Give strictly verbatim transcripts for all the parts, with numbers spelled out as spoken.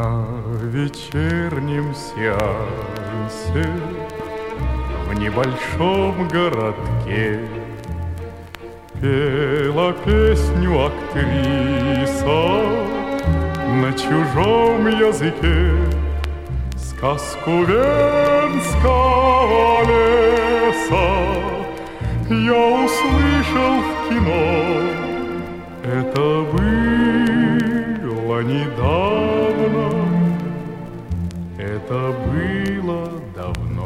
На вечернем сеансе в небольшом городке пела песню актриса на чужом языке. Сказку Венского леса я услышал в кино. Это было недавно, это было давно.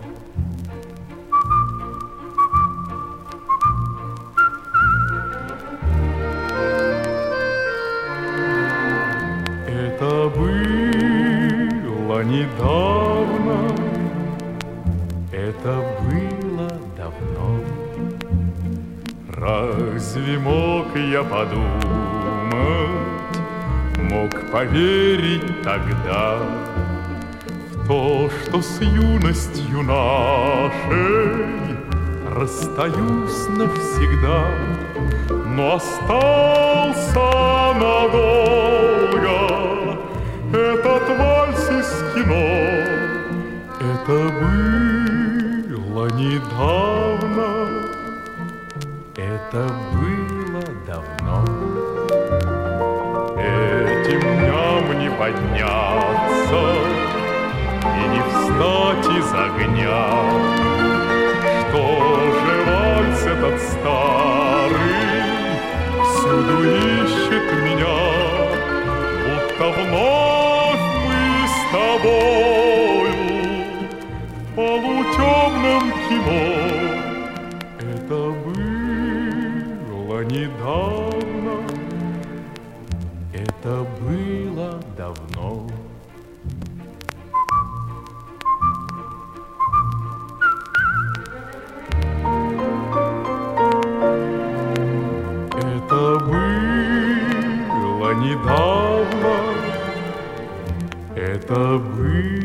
Это было недавно, это было давно. Разве мог я подумать, мог поверить тогда в то, что с юностью нашей расстаюсь навсегда, но остался надолго этот вальс из кино. Это было недавно, это было давно. Этим дням не подняться и не встать из огня. Что же вальс этот старый всюду ищет меня, будто вновь мы с тобою в полутемном кино. Это было недавно, это было давно. Это было недавно, это было